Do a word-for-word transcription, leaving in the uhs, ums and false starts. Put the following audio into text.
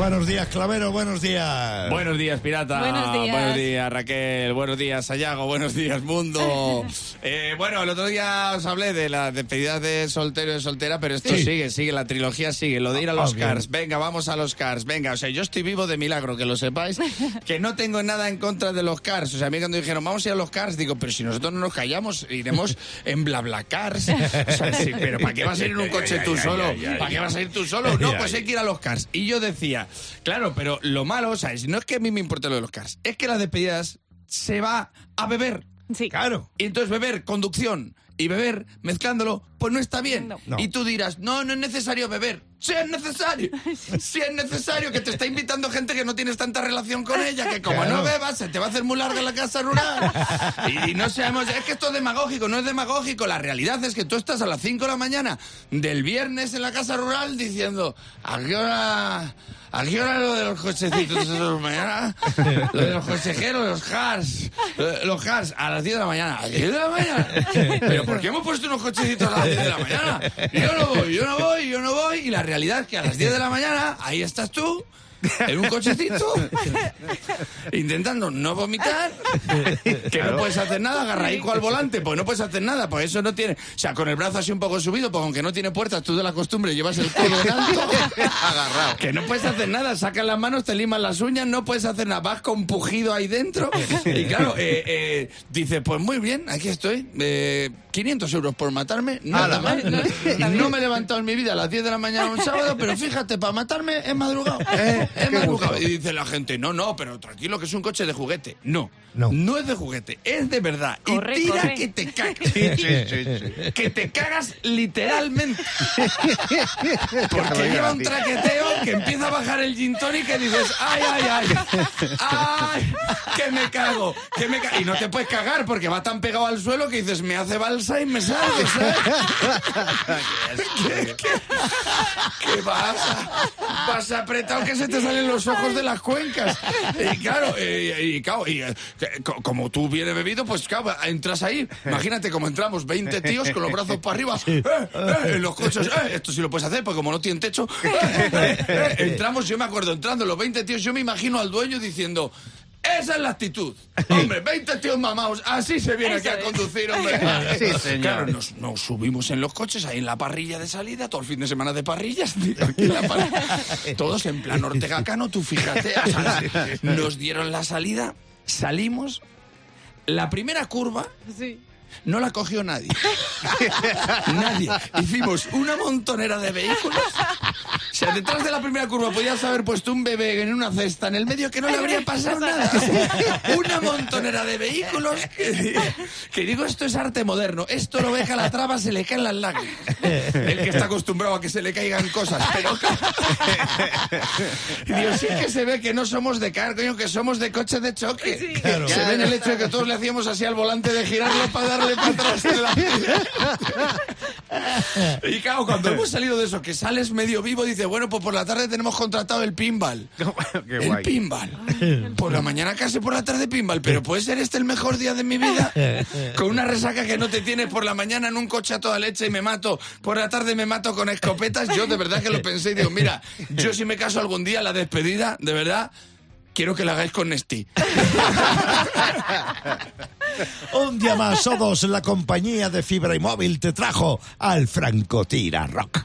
buenos días, Clavero, buenos días. Buenos días, Pirata. Buenos días. Buenos días, Raquel. Buenos días, Sayago. Buenos días, mundo. eh, bueno, el otro día os hablé de la despedida de soltero y de soltera, pero esto Sí. sigue, sigue, la trilogía sigue. Lo de ir a los Ah, Cars. bien. Venga, vamos a los Cars. Venga, o sea, yo estoy vivo de milagro, que lo sepáis, que no tengo nada en contra de los Cars. O sea, a mí cuando dijeron, vamos a ir a los Cars, digo, pero si nosotros no nos callamos, iremos en BlaBlaCars. O sea, sí, pero ¿para qué vas a ir en un coche tú solo? ¿Para qué vas a ir tú solo? No, pues hay que ir a los Cars. Y yo decía, claro, pero lo malo, o sea, no es que a mí me importe lo de los Cars, es que las despedidas se va a beber. Sí. Claro. Y entonces beber, conducción y beber, mezclándolo, pues no está bien. No. No. Y tú dirás, no, no es necesario beber. ¡Sí es necesario! ¡Sí es necesario! Que te está invitando gente que no tienes tanta relación con ella, que como Claro. no bebas, se te va a hacer muy larga la casa rural. Y, y no seamos... Es que esto es demagógico, no es demagógico. La realidad es que tú estás a las cinco de la mañana del viernes en la casa rural diciendo, ¿a qué hora... ¿A qué hora lo de los cochecitos esos mañana? Lo de los consejeros, los Cars. Los Cars, a las diez de la mañana. ¿A las diez de la mañana? ¿Pero por qué hemos puesto unos cochecitos a las diez de la mañana? Yo no voy, yo no voy, yo no voy. Y la realidad es que a las diez de la mañana, ahí estás tú, en un cochecito, intentando no vomitar, que no puedes hacer nada, agarraico al volante, pues no puedes hacer nada, pues eso no tiene... O sea, con el brazo así un poco subido, pues aunque no tiene puertas, tú de la costumbre llevas el codo en alto, agarrado. Que no puedes hacer nada, sacas las manos, te limas las uñas, no puedes hacer nada, vas con pujido ahí dentro. Y claro, eh, eh, dice, pues muy bien, aquí estoy, eh, quinientos euros por matarme, nada más. No me he levantado en mi vida a las diez de la mañana un sábado, pero fíjate, para matarme he madrugado. Eh, he madrugado. Y dice la gente, no, no, pero tranquilo que es un coche de juguete. No, No. no, es de juguete, es de verdad. Corre, y tira corre. que te cagas. Que te cagas literalmente. Porque lleva un traqueteo que empieza a bajar el gin tonic que dices, ay, ay, ay, ay, que me cago, que me cago. Y no te puedes cagar porque va tan pegado al suelo que dices, me hace balsa y me salgo, ¿sabes? ¿Qué, qué, qué vas? Vas apretado que se te salen los ojos de las cuencas. Y claro, eh, y, claro y, eh, co- como tú vienes bebido, pues claro, entras ahí. Imagínate como entramos veinte tíos con los brazos para arriba, eh, eh, en los coches. Eh, esto sí lo puedes hacer, porque como no tienen techo. Eh, eh, eh, entramos, yo me acuerdo, entrando los veinte tíos, yo me imagino al dueño diciendo... Esa es la actitud. Hombre, veinte tíos mamados, así se viene aquí Eso a es. conducir, hombre. Sí, señor. Claro, nos, nos subimos en los coches, ahí en la parrilla de salida, todo el fin de semana de parrillas. Tío, aquí en la parrilla. Todos en plan Ortega Cano, tú fíjate. O sea, nos dieron la salida, salimos, la primera curva... Sí. No la cogió nadie. Nadie. Hicimos una montonera de vehículos. O sea, detrás de la primera curva podías haber puesto un bebé en una cesta en el medio que no le habría pasado nada. Una montonera de vehículos que, que digo, esto es arte moderno. Esto lo ve Calatrava, se le caen las lágrimas. El que está acostumbrado a que se le caigan cosas. Pero... Dios, sí que se ve que no somos de car, coño, que somos de coche de choque. Sí. Claro. Se ve en el hecho de que todos le hacíamos así al volante de girarlo para darle para atrás. En la... Y claro, cuando hemos salido de eso, que sales medio vivo, dice, bueno, pues por la tarde tenemos contratado el pinball. Qué El guay. pinball. Por la mañana casi, por la tarde pinball. Pero ¿puede ser este el mejor día de mi vida? Con una resaca que no te tienes por la mañana en un coche a toda leche y me mato. Por la tarde me mato con escopetas. Yo de verdad que lo pensé y digo, mira, yo si me caso algún día, la despedida, de verdad... Quiero que la hagáis con Nesti. Un día más, Sodos, la compañía de fibra y móvil, te trajo al Francotira Rock.